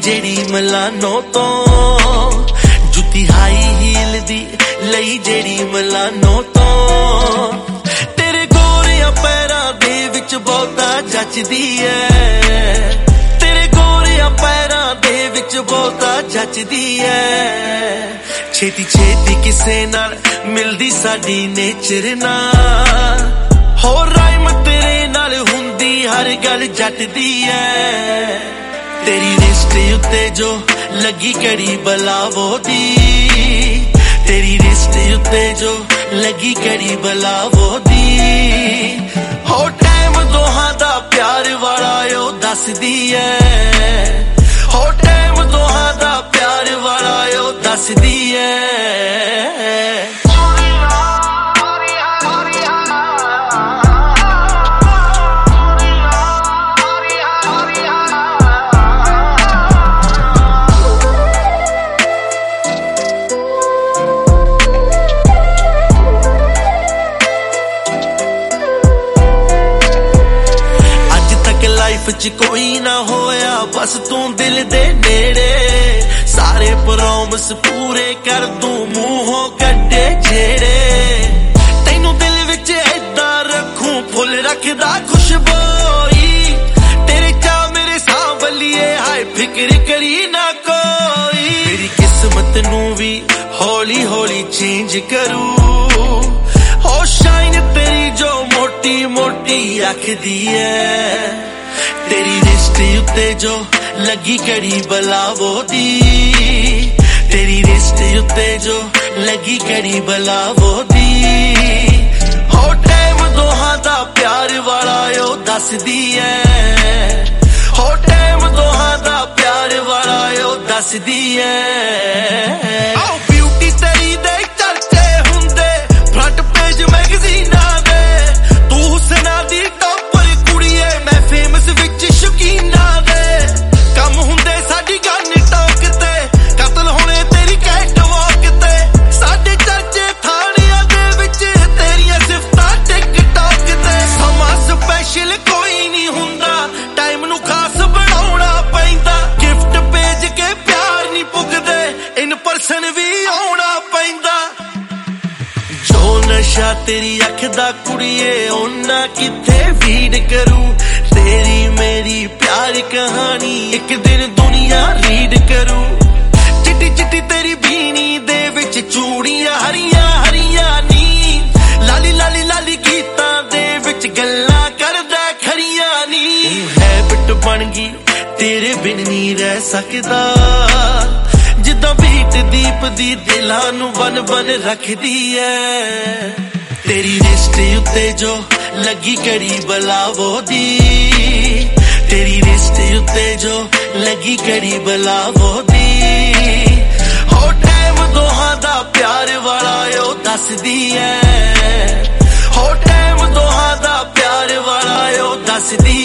जेड़ी मिलानो तो जुत्ती हाई हील दी लई जेड़ी मिलानो तो तेरे गोरिया पैरां दे विच बहुता जचदी है तेरे गोरिया पैरां दे विच बहुता जचदी है छेती छेती किसे नाल मिलदी साडी नेचर नाल हो राइम तेरे नाल हुंदी हर गल जटदी है तेरी रिश्त उत्ते जो लगी कड़ी बलावो दी तेरी रिश्त उत्ते जो लगी कड़ी बलावो दी हो टाइम दोहां दा प्यार वाला ओ दसदी है हो टाइम दोहां दा प्यार वाला ओ दसदी है लाइफ च कोई ना होया बस तू दिल दे नेड़े सारे प्रॉमिस पूरे कर दूं मूहों कड्डे छेड़े तैनू दिल विच ऐदां रखूं फुल रखदा खुशबोई तेरे चा मेरे सांवलिए हाय फिक्र करी ना कोई मेरी किस्मत नू भी हौली हौली चेंज करूं हो शाइन तेरी जो मोटी मोटी आखदी है तेरी रिश्त उत्ते जो लगी कड़ी बलावो दी तेरी रिश्त उत्ते जो लगी कड़ी बलावो दी हो टाइम दोहां दा प्यार वाला ओ दसदी है हो टाइम दोहां दा प्यार वाला ओ दसदी है आओ ब्यूटी तेरी दे चर्चे हुंदे फ्रंट पेज मैगजीना दे तू हुसना दी टॉपर कुड़ीए मैं फेमस शौकीना दे कम हुंदे साडी गन टॉक ते कतल होने तेरी कैट वॉक ते साडे चर्चे थाणियां दे विच तेरियां सिफतां टिकटॉक ते समा स्पैशल कोई नहीं हुंदा टाइम नू खास बनाउणा पैंदा गिफ्ट भेज के प्यार नहीं पुगदे इन पर्सन भी आउणा पैंदा जो नशा तेरी अख दा कुड़िए ओना किथे फीड करूं तेरी मेरी प्यार कहानी एक दिन दुनिया रीड करूं चिट्टी चिट्टी तेरी बीनी दे विच चूड़ियां हरियां हरियां नी लाली लाली लाली गीतां दे विच गल्लां करदा खड़ियां नी हैबिट बन गई तेरे बिन नहीं रह सकदा जिद्दां बीट दीप दी दिलां नू बन बन रखदी है तेरी रिश्त उत्ते जो लगी कड़ी बलावो दी तेरी रिश्त उत्ते जो लगी कड़ी बलावो दी हो टाइम दोहां दा प्यार वाला ओ दसदी है हो टाइम दोहां दा प्यार वाला ओ दसदी